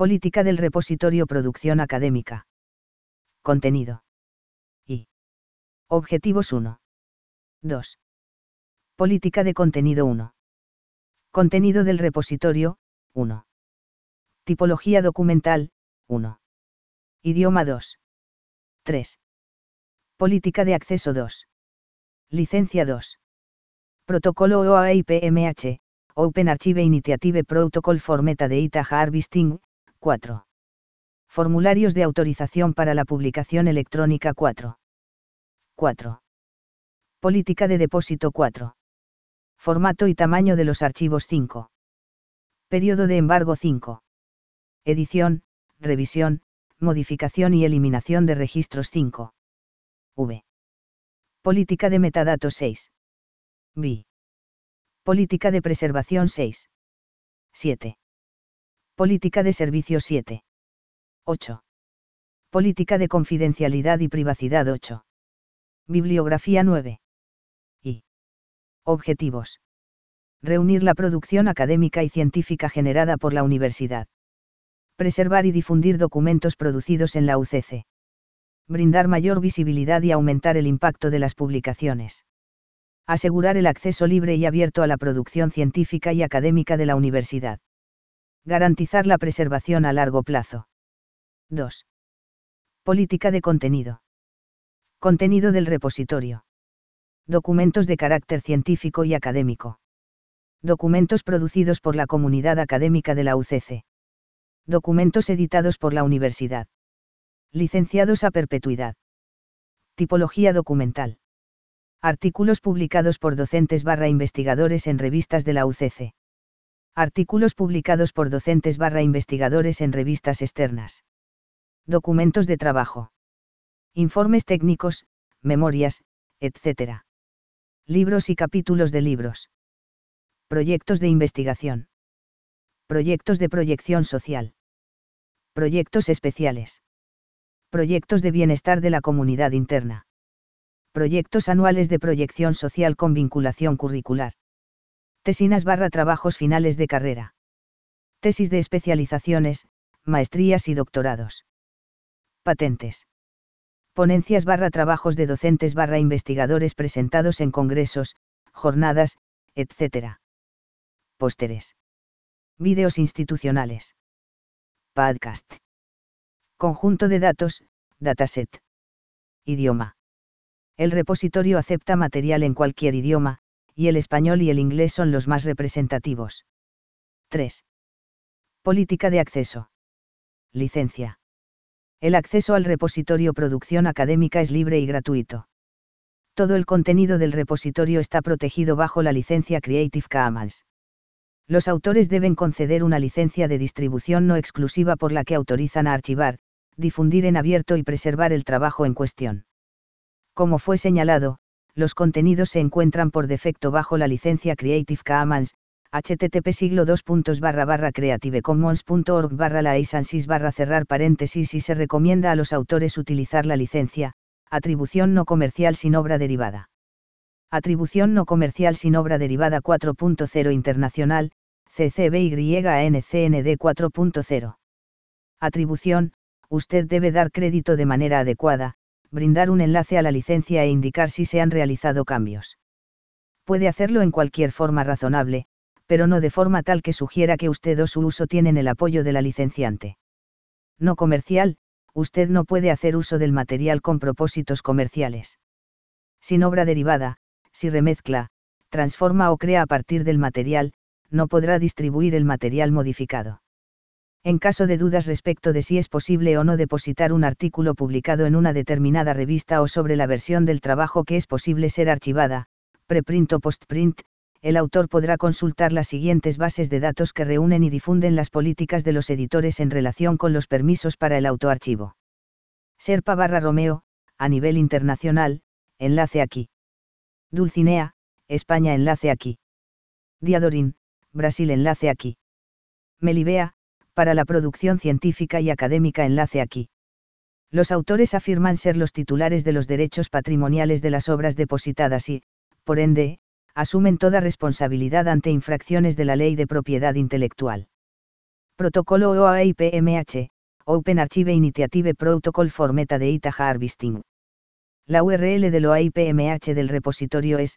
Política del repositorio Producción académica. Contenido. Y. Objetivos 1. 2. Política de contenido 1. Contenido del repositorio, 1. Tipología documental, 1. Idioma 2. 3. Política de acceso 2. Licencia 2. Protocolo OAIPMH, Open Archive Initiative Protocol for Metadata Harvesting, 4. Formularios de autorización para la publicación electrónica 4. 4. Política de depósito 4. Formato y tamaño de los archivos 5. Periodo de embargo 5. Edición, revisión, modificación y eliminación de registros 5. V. Política de metadatos 6. B. Política de preservación 6. 7. Política de servicios 7. 8. Política de confidencialidad y privacidad 8. Bibliografía 9. Y. Objetivos. Reunir la producción académica y científica generada por la universidad. Preservar y difundir documentos producidos en la UCC. Brindar mayor visibilidad y aumentar el impacto de las publicaciones. Asegurar el acceso libre y abierto a la producción científica y académica de la universidad. Garantizar la preservación a largo plazo. 2. Política de contenido. Contenido del repositorio. Documentos de carácter científico y académico. Documentos producidos por la comunidad académica de la UCC. Documentos editados por la universidad. Licenciados a perpetuidad. Tipología documental. Artículos publicados por docentes/investigadores en revistas de la UCC. Artículos publicados por docentes/investigadores en revistas externas. Documentos de trabajo. Informes técnicos, memorias, etc. Libros y capítulos de libros. Proyectos de investigación. Proyectos de proyección social. Proyectos especiales. Proyectos de bienestar de la comunidad interna. Proyectos anuales de proyección social con vinculación curricular. Tesinas/trabajos finales de carrera. Tesis de especializaciones, maestrías y doctorados. Patentes. Ponencias/trabajos de docentes/investigadores presentados en congresos, jornadas, etc. Pósteres. Vídeos institucionales. Podcast. Conjunto de datos, dataset. Idioma. El repositorio acepta material en cualquier idioma, y el español y el inglés son los más representativos. 3. Política de acceso. Licencia. El acceso al repositorio Producción Académica es libre y gratuito. Todo el contenido del repositorio está protegido bajo la licencia Creative Commons. Los autores deben conceder una licencia de distribución no exclusiva por la que autorizan a archivar, difundir en abierto y preservar el trabajo en cuestión. Como fue señalado, los contenidos se encuentran por defecto bajo la licencia Creative Commons, http://creativecommons.org/licenses/cerrar paréntesis y se recomienda a los autores utilizar la licencia, atribución no comercial sin obra derivada. Atribución no comercial sin obra derivada 4.0 Internacional, CC-BY-ANCND 4.0. Atribución, usted debe dar crédito de manera adecuada, brindar un enlace a la licencia e indicar si se han realizado cambios. Puede hacerlo en cualquier forma razonable, pero no de forma tal que sugiera que usted o su uso tienen el apoyo de la licenciante. No comercial, usted no puede hacer uso del material con propósitos comerciales. Sin obra derivada, si remezcla, transforma o crea a partir del material, no podrá distribuir el material modificado. En caso de dudas respecto de si es posible o no depositar un artículo publicado en una determinada revista o sobre la versión del trabajo que es posible ser archivada, preprint o postprint, el autor podrá consultar las siguientes bases de datos que reúnen y difunden las políticas de los editores en relación con los permisos para el autoarchivo. Serpa/Romeo, a nivel internacional, enlace aquí. Dulcinea, España, enlace aquí. Diadorin, Brasil, enlace aquí. Melibea, para la producción científica y académica, enlace aquí. Los autores afirman ser los titulares de los derechos patrimoniales de las obras depositadas y, por ende, asumen toda responsabilidad ante infracciones de la ley de propiedad intelectual. Protocolo OAIPMH, Open Archive Initiative Protocol for Metadata Harvesting. La URL del OAIPMH del repositorio es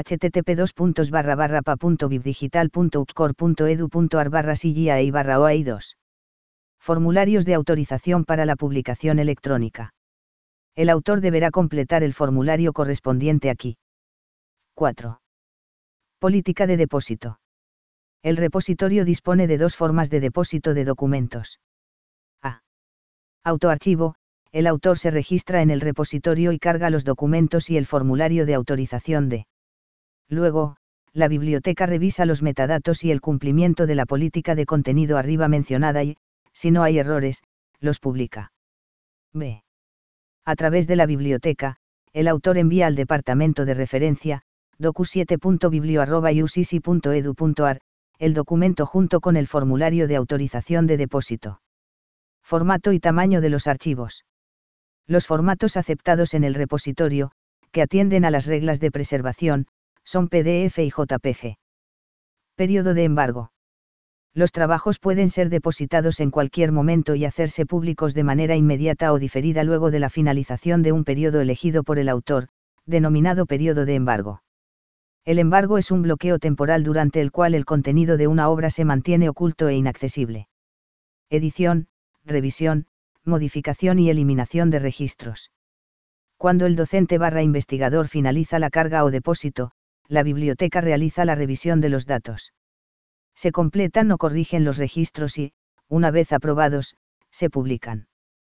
http://pa.bibdigital.upcore.edu.ar/CGI/OAI2. Formularios de autorización para la publicación electrónica. El autor deberá completar el formulario correspondiente aquí. 4. Política de depósito. El repositorio dispone de dos formas de depósito de documentos. A. Autoarchivo. El autor se registra en el repositorio y carga los documentos y el formulario de autorización de. Luego, la biblioteca revisa los metadatos y el cumplimiento de la política de contenido arriba mencionada y, si no hay errores, los publica. B. A través de la biblioteca, el autor envía al departamento de referencia, docu7.biblio@ucc.edu.ar, el documento junto con el formulario de autorización de depósito. Formato y tamaño de los archivos. Los formatos aceptados en el repositorio, que atienden a las reglas de preservación, son PDF y JPG. Periodo de embargo. Los trabajos pueden ser depositados en cualquier momento y hacerse públicos de manera inmediata o diferida luego de la finalización de un periodo elegido por el autor, denominado periodo de embargo. El embargo es un bloqueo temporal durante el cual el contenido de una obra se mantiene oculto e inaccesible. Edición, revisión, modificación y eliminación de registros. Cuando el docente/investigador finaliza la carga o depósito, la biblioteca realiza la revisión de los datos. Se completan o corrigen los registros y, una vez aprobados, se publican.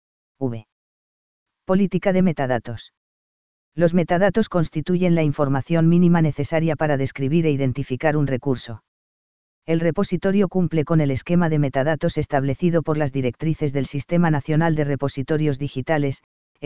V. Política de metadatos. Los metadatos constituyen la información mínima necesaria para describir e identificar un recurso. El repositorio cumple con el esquema de metadatos establecido por las directrices del Sistema Nacional de Repositorios Digitales,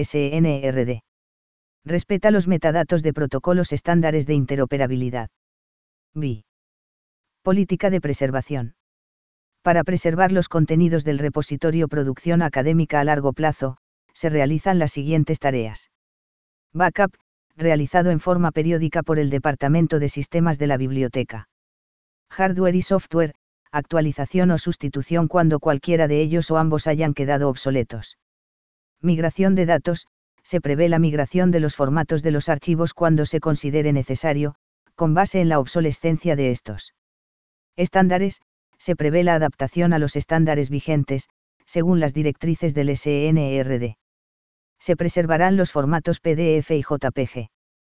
SNRD. Respeta los metadatos de protocolos estándares de interoperabilidad. B. Política de preservación. Para preservar los contenidos del repositorio Producción Académica a largo plazo, se realizan las siguientes tareas. Backup, realizado en forma periódica por el Departamento de Sistemas de la Biblioteca. Hardware y software, actualización o sustitución cuando cualquiera de ellos o ambos hayan quedado obsoletos. Migración de datos, se prevé la migración de los formatos de los archivos cuando se considere necesario, con base en la obsolescencia de estos. Estándares, se prevé la adaptación a los estándares vigentes, según las directrices del SNRD. Se preservarán los formatos PDF y JPG.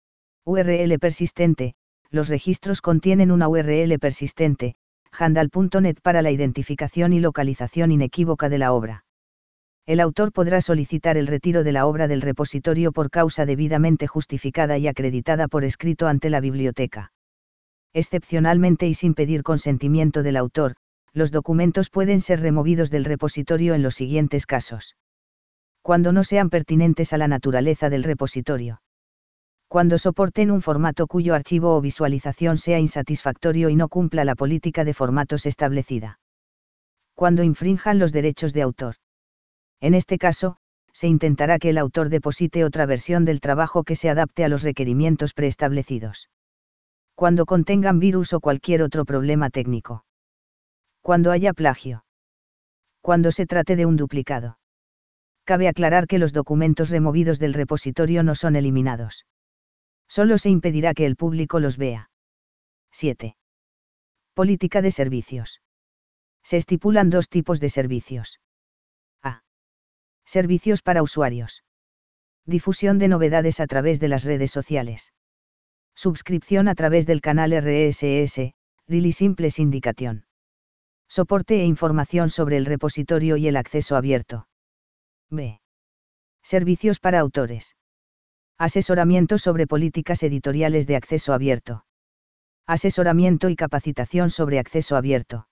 URL persistente, los registros contienen una URL persistente, handle.net para la identificación y localización inequívoca de la obra. El autor podrá solicitar el retiro de la obra del repositorio por causa debidamente justificada y acreditada por escrito ante la biblioteca. Excepcionalmente y sin pedir consentimiento del autor, los documentos pueden ser removidos del repositorio en los siguientes casos. Cuando no sean pertinentes a la naturaleza del repositorio. Cuando soporten un formato cuyo archivo o visualización sea insatisfactorio y no cumpla la política de formatos establecida. Cuando infrinjan los derechos de autor. En este caso, se intentará que el autor deposite otra versión del trabajo que se adapte a los requerimientos preestablecidos. Cuando contengan virus o cualquier otro problema técnico. Cuando haya plagio. Cuando se trate de un duplicado. Cabe aclarar que los documentos removidos del repositorio no son eliminados. Solo se impedirá que el público los vea. 7. Política de servicios. Se estipulan dos tipos de servicios. A. Servicios para usuarios. Difusión de novedades a través de las redes sociales. Suscripción a través del canal RSS, Really Simple Syndication. Soporte e información sobre el repositorio y el acceso abierto. B. Servicios para autores. Asesoramiento sobre políticas editoriales de acceso abierto. Asesoramiento y capacitación sobre acceso abierto.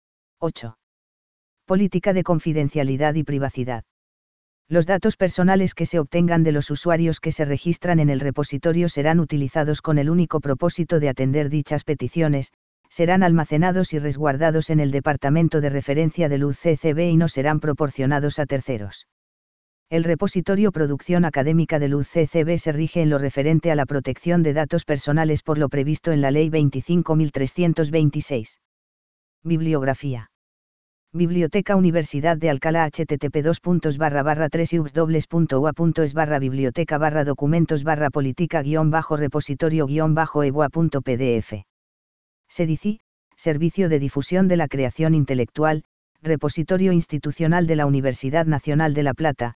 8. Política de confidencialidad y privacidad. Los datos personales que se obtengan de los usuarios que se registran en el repositorio serán utilizados con el único propósito de atender dichas peticiones, serán almacenados y resguardados en el departamento de referencia del UCCB y no serán proporcionados a terceros. El repositorio Producción Académica del UCCB se rige en lo referente a la protección de datos personales por lo previsto en la Ley 25.326. Bibliografía. Biblioteca Universidad de Alcalá http://3ubs.ua.es biblioteca documentos política repositorio evoa.pdf. SEDICI, Servicio de Difusión de la Creación Intelectual, Repositorio Institucional de la Universidad Nacional de La Plata,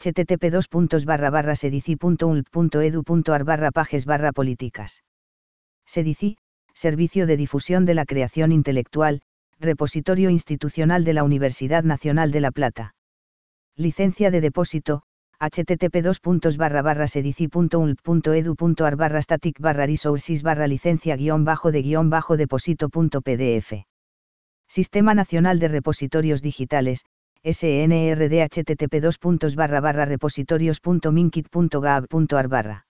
http://sedici.unlp.edu.ar pages políticas. SEDICI, Servicio de Difusión de la Creación Intelectual, Repositorio Institucional de la Universidad Nacional de La Plata. Licencia de depósito, http://sedici.unlp.edu.ar static resources licencia de depósito.pdf. Sistema Nacional de Repositorios Digitales, SNRD http://repositorios.minkit.gov.ar